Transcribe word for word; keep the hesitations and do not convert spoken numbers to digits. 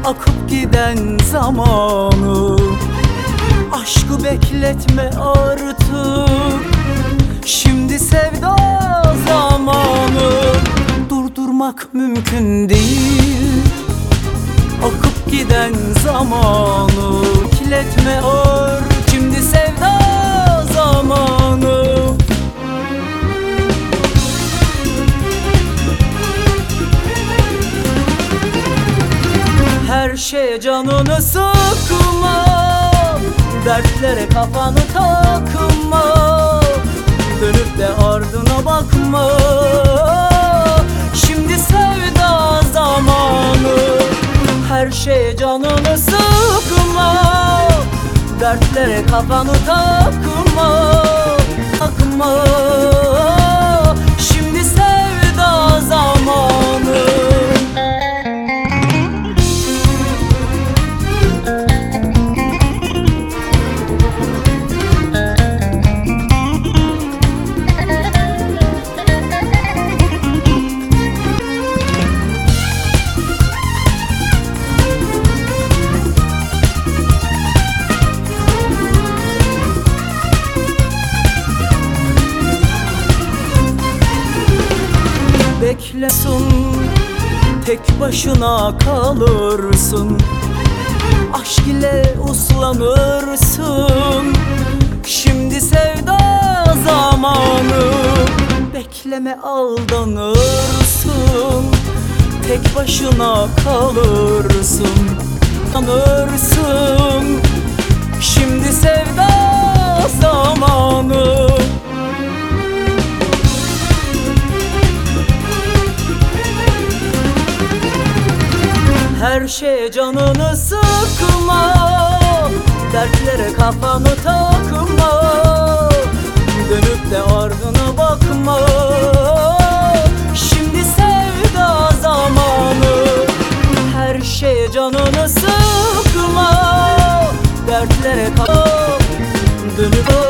akıp giden zamanı. Aşkı bekletme artık, şimdi sevda zamanı. Durdurmak mümkün değil akıp giden zamanı. Bekletme artık, şimdi sevda zamanı. Her şeye canını sıkma, dertlere kafanı takma, dönüp de ardına bakma. Şimdi sevda zamanı. Her şeye canını sıkma, dertlere kafanı takma, takma. Şimdi sevda zamanı. Beklesin, tek başına kalırsın, aşk ile uslanırsın. Şimdi sevda zamanı. Bekleme, aldanırsın, tek başına kalırsın, tanırsın. Şimdi sevda zamanı. Her şeye canını sıkma, dertlere kafanı takma, dönüp de ardına bakma. Şimdi sevda zamanı. Her şeye canını sıkma, dertlere kafanı, dönüp